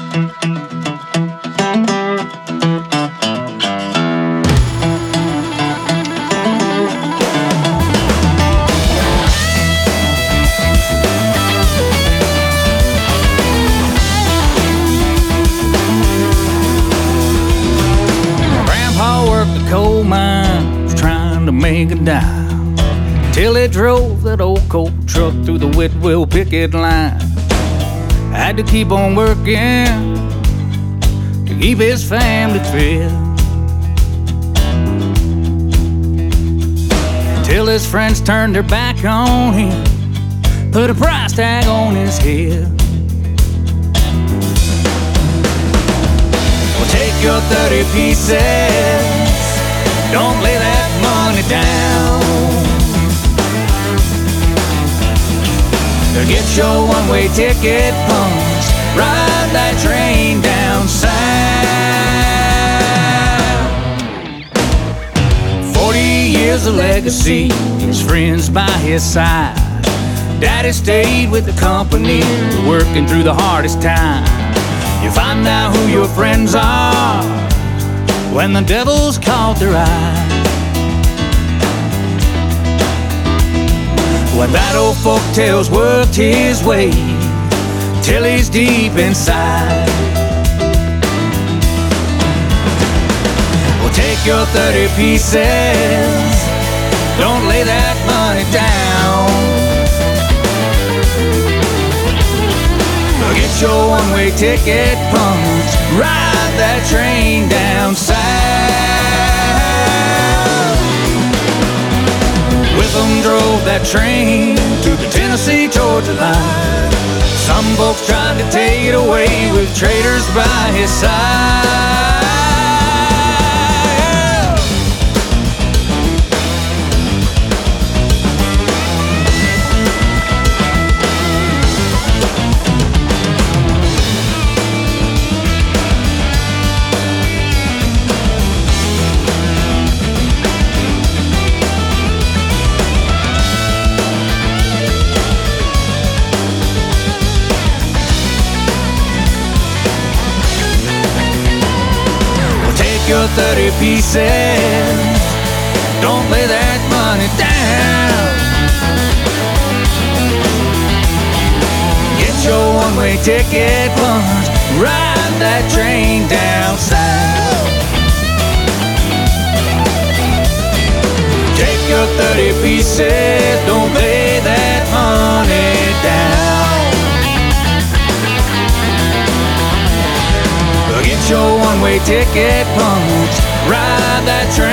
Coal mines trying to make a dime till he drove that old coal truck through the Whitwell picket line. Had to keep on working to keep his family fed, till his friends turned their back on him, put a price tag on his head. Well, take your 30 pieces, don't lay that money down. Get your one-way ticket punched, ride that train down south. 40 years of legacy, his friends by his side. Daddy stayed with the company, working through the hardest time. You find out who your friends are when the devil's caught their eye. When that old folktale's worked his way till he's deep inside. Well, take your 30 pieces, don't lay that money down. Get your one-way ticket punched, ride that train down south. With them drove that train to the Tennessee-Georgia line. Some folks tried to take it away with traitors by his side. Your 30 pieces, don't lay that money down. Get your one-way ticket punched, ride that train down south. Take your 30 pieces, don't lay that money down. Get your one-way ticket punched, ride that train